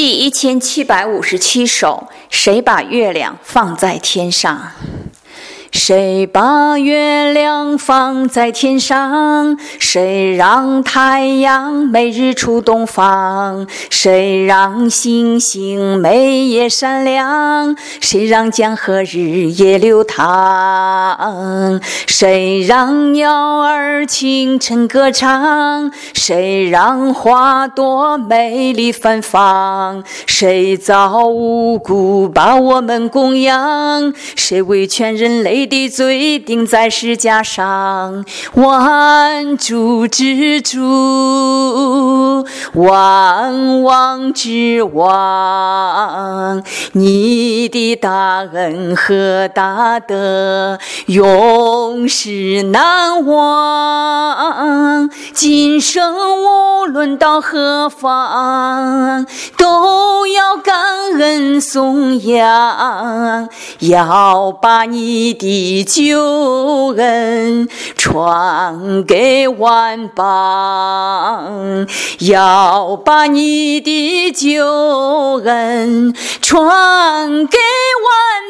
第1757首，谁把月亮放在天上？谁把月亮放在天上？谁让太阳每日出东方？谁让星星每夜闪亮？谁让江河日夜流淌？谁让鸟儿清晨歌唱？谁让花朵美丽芬芳？谁造五谷把我们供养？谁为全人类的罪钉在石架上？万主之主，万王之王，你的大恩和大德永世难忘。今生无论到何方，都要感恩颂扬，要把你的救恩传给万邦，要把你的救恩传给万